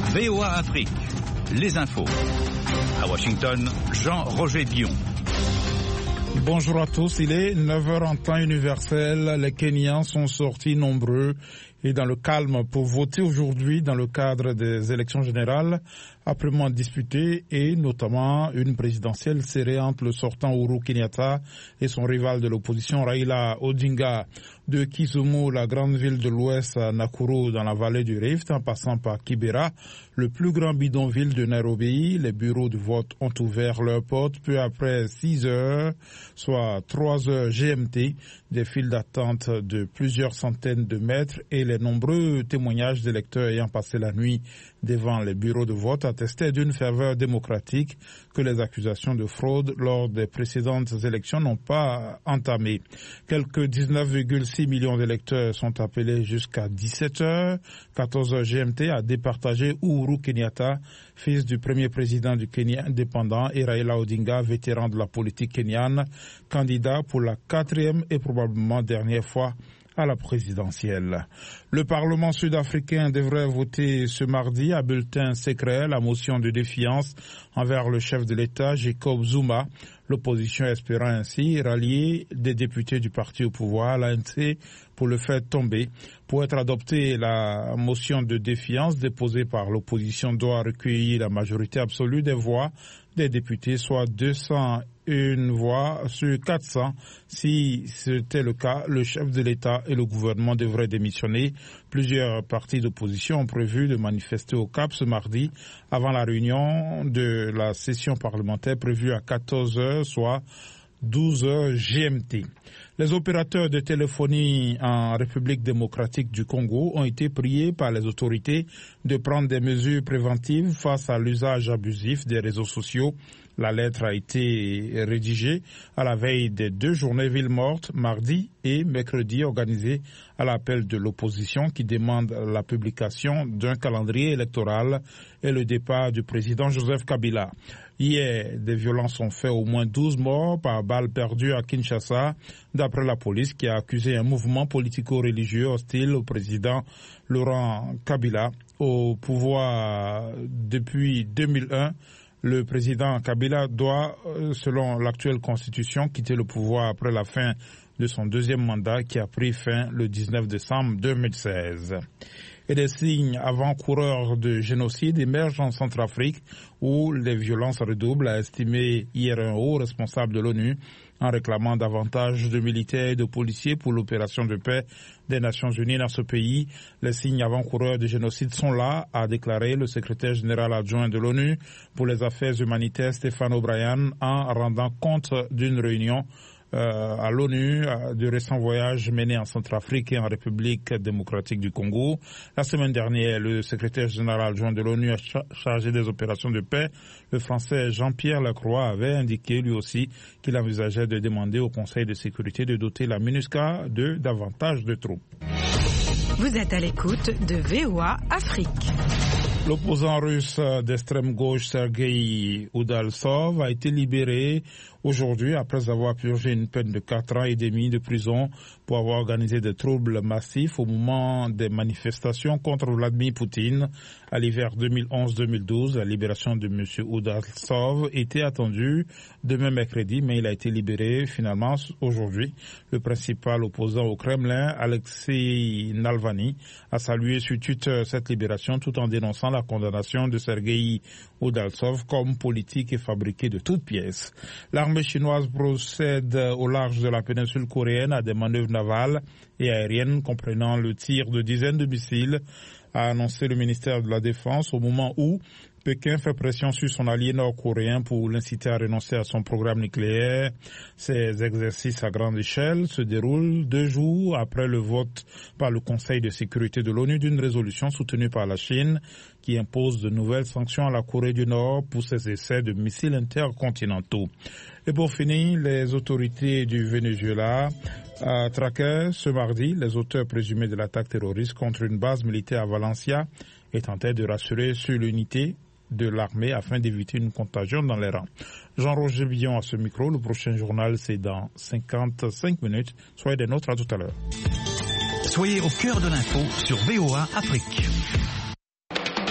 VOA Afrique, les infos. À Washington, Jean-Roger Dion. Bonjour à tous, il est 9h en temps universel. Les Kenyans sont sortis nombreux et dans le calme pour voter aujourd'hui dans le cadre des élections générales âprement disputées et notamment une présidentielle serrée entre le sortant Uhuru Kenyatta et son rival de l'opposition Raila Odinga. De Kisumu, la grande ville de l'Ouest, à Nakuru dans la vallée du Rift, en passant par Kibera, le plus grand bidonville de Nairobi, les bureaux de vote ont ouvert leurs portes peu après 6 heures, soit 3 heures GMT, des files d'attente de plusieurs centaines de mètres et les nombreux témoignages d'électeurs ayant passé la nuit devant les bureaux de vote attestaient d'une ferveur démocratique que les accusations de fraude lors des précédentes élections n'ont pas entamé. Quelques 19,6 millions d'électeurs sont appelés jusqu'à 17 heures, 14 heures GMT, à départager Uhuru Kenyatta, fils du premier président du Kenya indépendant, et Raila Odinga, vétéran de la politique kenyane, candidat pour la 4e et probablement dernière fois à la présidentielle. Le Parlement sud-africain devrait voter ce mardi à bulletin secret la motion de défiance envers le chef de l'État, Jacob Zuma, l'opposition espérant ainsi rallier des députés du parti au pouvoir, l'ANC, pour le faire tomber. Pour être adoptée, la motion de défiance déposée par l'opposition doit recueillir la majorité absolue des voix des députés, soit 201 voix sur 400. Si c'était le cas, le chef de l'État et le gouvernement devraient démissionner. Plusieurs partis d'opposition ont prévu de manifester au Cap ce mardi avant la réunion de la session parlementaire prévue à 14 heures, soit 12 heures GMT. Les opérateurs de téléphonie en République démocratique du Congo ont été priés par les autorités de prendre des mesures préventives face à l'usage abusif des réseaux sociaux. La lettre a été rédigée à la veille des 2 journées villes mortes, mardi et mercredi, organisées à l'appel de l'opposition qui demande la publication d'un calendrier électoral et le départ du président Joseph Kabila. Hier, des violences ont fait au moins 12 morts par balles perdues à Kinshasa, d'après la police qui a accusé un mouvement politico-religieux hostile au président Laurent Kabila. Au pouvoir depuis 2001, le président Kabila doit, selon l'actuelle constitution, quitter le pouvoir après la fin de son 2e mandat qui a pris fin le 19 décembre 2016. Et des signes avant-coureurs de génocide émergent en Centrafrique où les violences redoublent, a estimé hier un haut responsable de l'ONU en réclamant davantage de militaires et de policiers pour l'opération de paix des Nations Unies dans ce pays. Les signes avant-coureurs de génocide sont là, a déclaré le secrétaire général adjoint de l'ONU pour les affaires humanitaires Stéphane O'Brien en rendant compte d'une réunion à l'ONU du récent voyage mené en Centrafrique et en République démocratique du Congo. La semaine dernière, le secrétaire général adjoint de l'ONU chargé des opérations de paix, le français Jean-Pierre Lacroix, avait indiqué lui aussi qu'il envisageait de demander au Conseil de sécurité de doter la MINUSCA de davantage de troupes. Vous êtes à l'écoute de VOA Afrique. L'opposant russe d'extrême gauche Sergueï Udaltsov a été libéré aujourd'hui après avoir purgé une peine de 4 ans et demi de prison pour avoir organisé des troubles massifs au moment des manifestations contre Vladimir Poutine à l'hiver 2011-2012. La libération de M. Udaltsov était attendue demain mercredi, mais il a été libéré finalement aujourd'hui. Le principal opposant au Kremlin, Alexei Navalny, a salué sur Twitter cette libération tout en dénonçant la condamnation de Sergueï Udaltsov comme politique et fabriquée de toutes pièces. L'armée chinoise procède au large de la péninsule coréenne à des manœuvres navales et aériennes comprenant le tir de dizaines de missiles, a annoncé le ministère de la Défense au moment où Pékin fait pression sur son allié nord-coréen pour l'inciter à renoncer à son programme nucléaire. Ces exercices à grande échelle se déroulent 2 jours après le vote par le Conseil de sécurité de l'ONU d'une résolution soutenue par la Chine qui impose de nouvelles sanctions à la Corée du Nord pour ses essais de missiles intercontinentaux. Et pour finir, les autorités du Venezuela traquaient ce mardi les auteurs présumés de l'attaque terroriste contre une base militaire à Valencia et tentaient de rassurer sur l'unité de l'armée afin d'éviter une contagion dans les rangs. Jean-Roger Dion à ce micro. Le prochain journal, c'est dans 55 minutes. Soyez des nôtres, à tout à l'heure. Soyez au cœur de l'info sur VOA Afrique.